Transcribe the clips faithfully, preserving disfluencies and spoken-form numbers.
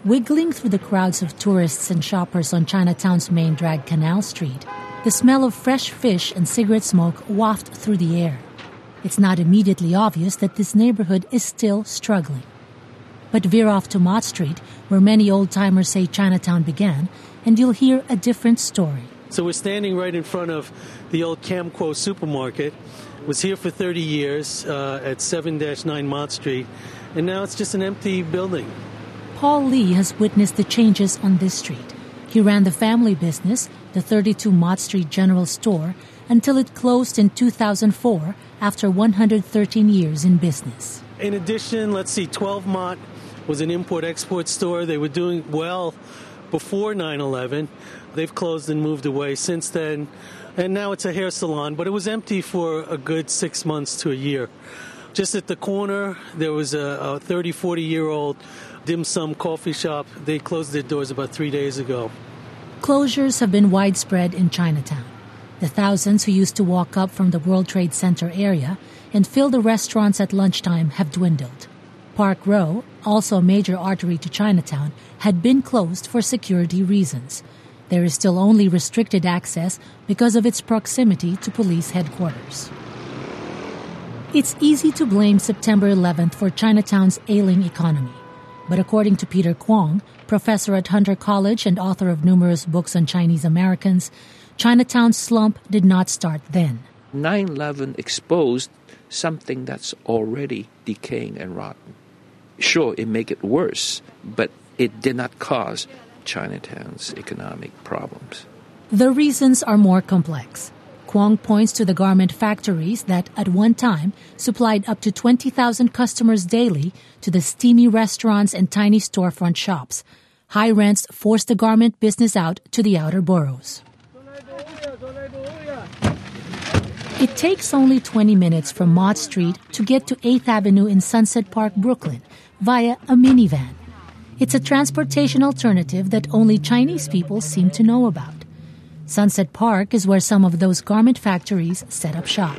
Wiggling through the crowds of tourists and shoppers on Chinatown's main drag Canal Street, the smell of fresh fish and cigarette smoke waft through the air. It's not immediately obvious that this neighborhood is still struggling. But veer off to Mott Street, where many old-timers say Chinatown began, and you'll hear a different story. So we're standing right in front of the old Camquo supermarket. It was here for thirty years uh, at seven dash nine Mott Street, and now it's just an empty building. Paul Lee has witnessed the changes on this street. He ran the family business, the thirty-two Mott Street General Store, until it closed in two thousand four after one hundred thirteen years in business. In addition, let's see, twelve Mott was an import-export store. They were doing well before nine eleven. They've closed and moved away since then. And now it's a hair salon, but it was empty for a good six months to a year. Just at the corner, there was a, a thirty, forty-year-old dim sum coffee shop. They closed their doors about three days ago. Closures have been widespread in Chinatown. The thousands who used to walk up from the World Trade Center area and fill the restaurants at lunchtime have dwindled. Park Row, also a major artery to Chinatown, had been closed for security reasons. There is still only restricted access because of its proximity to police headquarters. It's easy to blame September eleventh for Chinatown's ailing economy. But according to Peter Kwong, professor at Hunter College and author of numerous books on Chinese Americans, Chinatown's slump did not start then. nine eleven exposed something that's already decaying and rotten. Sure, it made it worse, but it did not cause Chinatown's economic problems. The reasons are more complex. Kwong points to the garment factories that, at one time, supplied up to twenty thousand customers daily to the steamy restaurants and tiny storefront shops. High rents forced the garment business out to the outer boroughs. It takes only twenty minutes from Mott Street to get to eighth Avenue in Sunset Park, Brooklyn, via a minivan. It's a transportation alternative that only Chinese people seem to know about. Sunset Park is where some of those garment factories set up shop.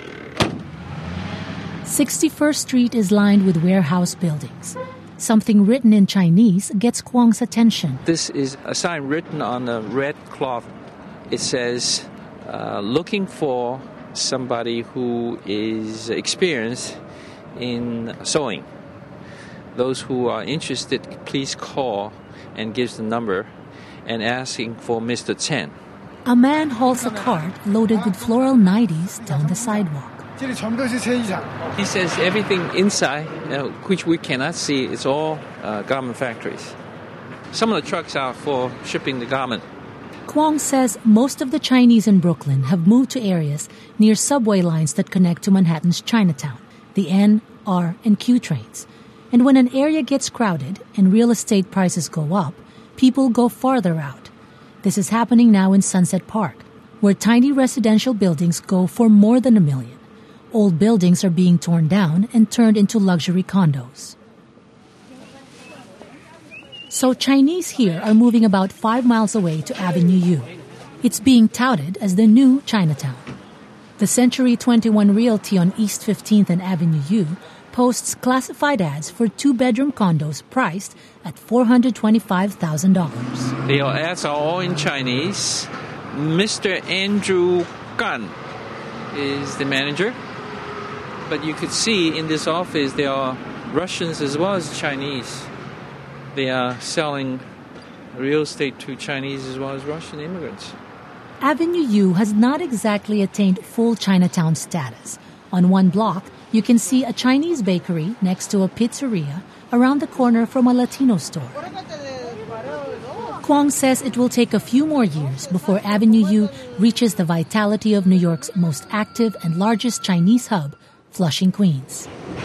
sixty-first Street is lined with warehouse buildings. Something written in Chinese gets Kwong's attention. This is a sign written on a red cloth. It says, uh, looking for somebody who is experienced in sewing. Those who are interested, please call, and gives the number, and asking for Mister Chen. A man hauls a cart loaded with floral nighties down the sidewalk. He says everything inside, uh, which we cannot see, is all uh, garment factories. Some of the trucks are for shipping the garment. Kwong says most of the Chinese in Brooklyn have moved to areas near subway lines that connect to Manhattan's Chinatown, the N, R, and Q trains. And when an area gets crowded and real estate prices go up, people go farther out. This is happening now in Sunset Park, where tiny residential buildings go for more than a million. Old buildings are being torn down and turned into luxury condos. So Chinese here are moving about five miles away to Avenue U. It's being touted as the new Chinatown. The Century twenty-one Realty on East fifteenth and Avenue U posts classified ads for two-bedroom condos priced at four hundred twenty-five thousand dollars. The ads are all in Chinese. Mister Andrew Gan is the manager. But you could see in this office there are Russians as well as Chinese. They are selling real estate to Chinese as well as Russian immigrants. Avenue U has not exactly attained full Chinatown status. On one block, you can see a Chinese bakery next to a pizzeria around the corner from a Latino store. Kwong says it will take a few more years before Avenue U reaches the vitality of New York's most active and largest Chinese hub, Flushing, Queens.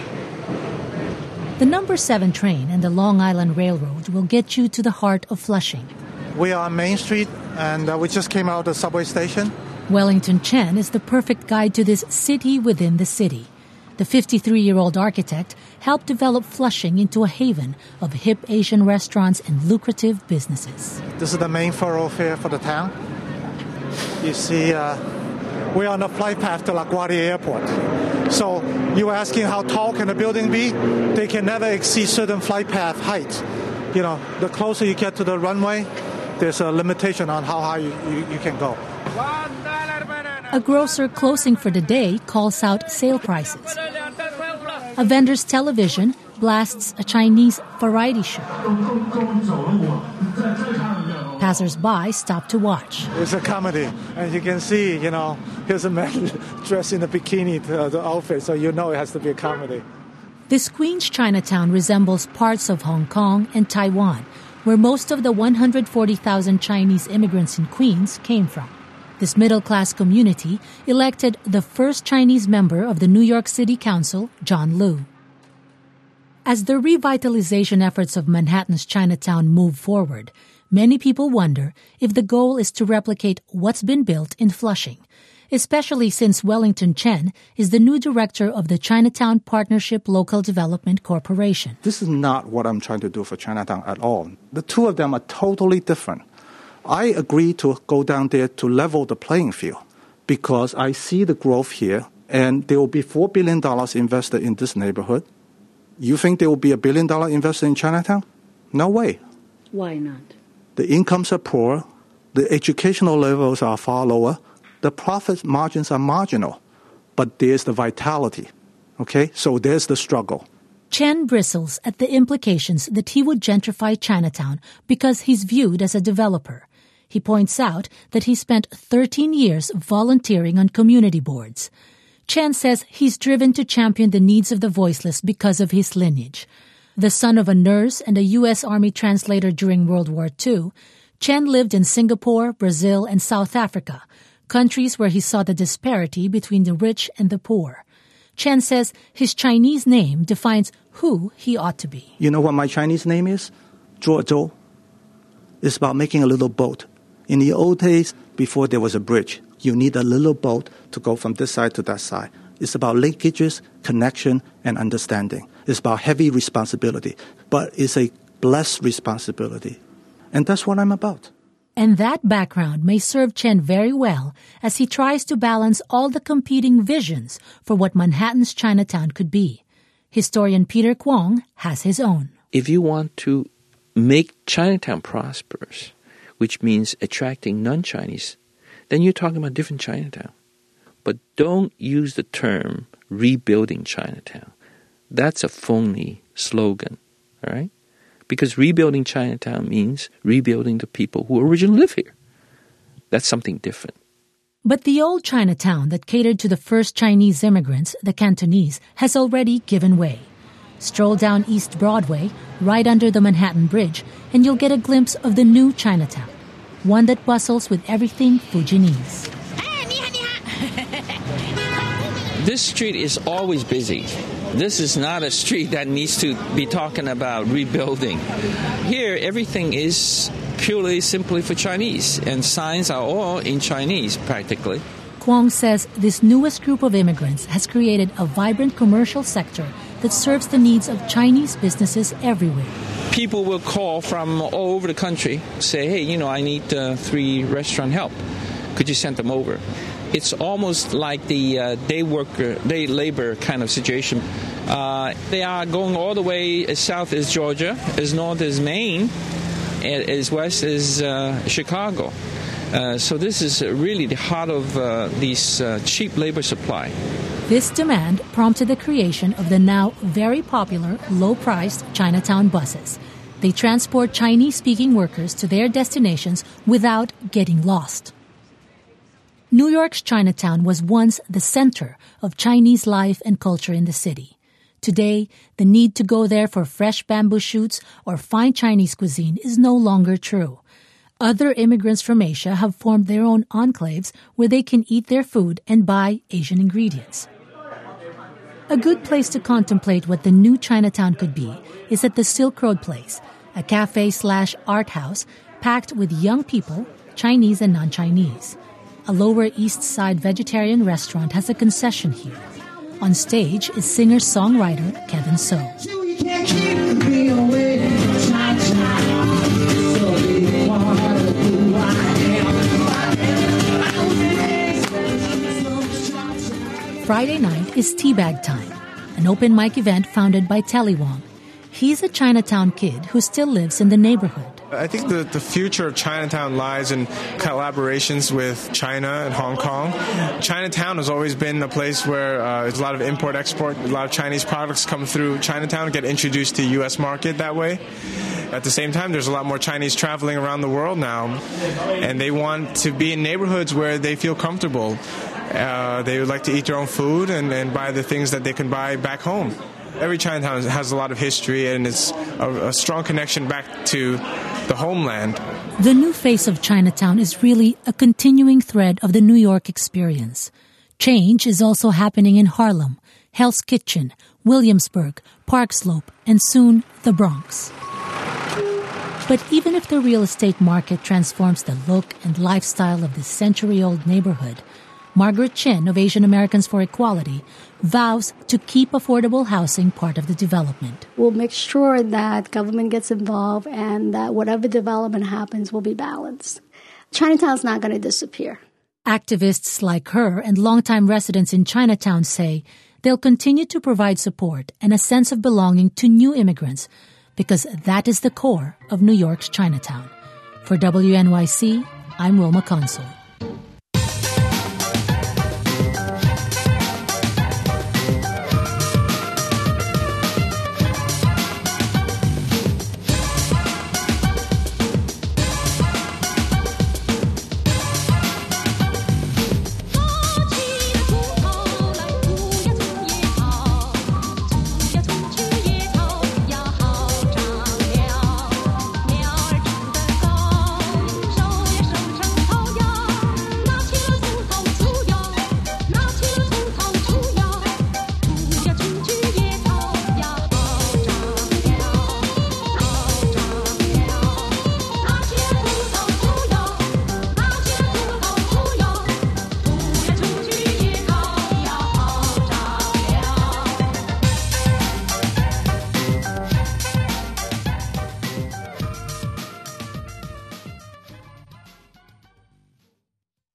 The number seven train and the Long Island Railroad will get you to the heart of Flushing. We are on Main Street, and uh, we just came out of the subway station. Wellington Chen is the perfect guide to this city within the city. The fifty-three-year-old architect helped develop Flushing into a haven of hip Asian restaurants and lucrative businesses. This is the main thoroughfare for the town. You see, uh, we're on the flight path to LaGuardia Airport. So you were asking how tall can a building be? They can never exceed certain flight path height. you know, the closer you get to the runway, there's a limitation on how high you, you, you can go. A grocer closing for the day calls out sale prices. A vendor's television blasts a Chinese variety show. Passers-by stop to watch. It's a comedy, and you can see, you know, here's a man dressed in a bikini, uh, the outfit, so you know it has to be a comedy. This Queens Chinatown resembles parts of Hong Kong and Taiwan, where most of the one hundred forty thousand Chinese immigrants in Queens came from. This middle-class community elected the first Chinese member of the New York City Council, John Liu. As the revitalization efforts of Manhattan's Chinatown move forward, many people wonder if the goal is to replicate what's been built in Flushing, especially since Wellington Chen is the new director of the Chinatown Partnership Local Development Corporation. This is not what I'm trying to do for Chinatown at all. The two of them are totally different. I agree to go down there to level the playing field because I see the growth here, and there will be four billion dollars invested in this neighborhood. You think there will be a billion dollar invested in Chinatown? No way. Why not? The incomes are poor. The educational levels are far lower. The profit margins are marginal. But there's the vitality. Okay? So there's the struggle. Chen bristles at the implications that he would gentrify Chinatown because he's viewed as a developer. He points out that he spent thirteen years volunteering on community boards. Chen says he's driven to champion the needs of the voiceless because of his lineage. The son of a nurse and a U S Army translator during World War Two, Chen lived in Singapore, Brazil, and South Africa, countries where he saw the disparity between the rich and the poor. Chen says his Chinese name defines who he ought to be. You know what my Chinese name is? Zhuo Zhou. It's about making a little boat. In the old days, before there was a bridge, you need a little boat to go from this side to that side. It's about linkages, connection, and understanding. It's about heavy responsibility, but it's a blessed responsibility. And that's what I'm about. And that background may serve Chen very well as he tries to balance all the competing visions for what Manhattan's Chinatown could be. Historian Peter Kwong has his own. If you want to make Chinatown prosperous, which means attracting non-Chinese, then you're talking about different Chinatown. But don't use the term rebuilding Chinatown. That's a phony slogan, all right? Because rebuilding Chinatown means rebuilding the people who originally live here. That's something different. But the old Chinatown that catered to the first Chinese immigrants, the Cantonese, has already given way. Stroll down East Broadway, right under the Manhattan Bridge, and you'll get a glimpse of the new Chinatown, one that bustles with everything Fujianese. This street is always busy. This is not a street that needs to be talking about rebuilding. Here, everything is purely simply for Chinese, and signs are all in Chinese, practically. Kwong says this newest group of immigrants has created a vibrant commercial sector that serves the needs of Chinese businesses everywhere. People will call from all over the country, say, hey, you know, I need uh, three restaurant help. Could you send them over? It's almost like the uh, day worker, day labor kind of situation. Uh, they are going all the way as south as Georgia, as north as Maine, as west as uh, Chicago. Uh, so this is really the heart of uh, this uh, cheap labor supply. This demand prompted the creation of the now very popular low-priced Chinatown buses. They transport Chinese-speaking workers to their destinations without getting lost. New York's Chinatown was once the center of Chinese life and culture in the city. Today, the need to go there for fresh bamboo shoots or fine Chinese cuisine is no longer true. Other immigrants from Asia have formed their own enclaves where they can eat their food and buy Asian ingredients. A good place to contemplate what the new Chinatown could be is at the Silk Road Place, a cafe slash art house packed with young people, Chinese and non-Chinese. A Lower East Side vegetarian restaurant has a concession here. On stage is singer-songwriter Kevin So. Friday night is Teabag Time, an open mic event founded by Telly Wong. He's a Chinatown kid who still lives in the neighborhood. I think the, the future of Chinatown lies in collaborations with China and Hong Kong. Chinatown has always been a place where uh, there's a lot of import-export. A lot of Chinese products come through Chinatown, get introduced to the U S market that way. At the same time, there's a lot more Chinese traveling around the world now, and they want to be in neighborhoods where they feel comfortable. Uh, they would like to eat their own food and, and buy the things that they can buy back home. Every Chinatown has a lot of history, and it's a, a strong connection back to the homeland. The new face of Chinatown is really a continuing thread of the New York experience. Change is also happening in Harlem, Hell's Kitchen, Williamsburg, Park Slope, and soon the Bronx. But even if the real estate market transforms the look and lifestyle of this century-old neighborhood, Margaret Chin of Asian Americans for Equality vows to keep affordable housing part of the development. We'll make sure that government gets involved and that whatever development happens will be balanced. Chinatown's not going to disappear. Activists like her and longtime residents in Chinatown say they'll continue to provide support and a sense of belonging to new immigrants because that is the core of New York's Chinatown. For W N Y C, I'm Wilma Consol.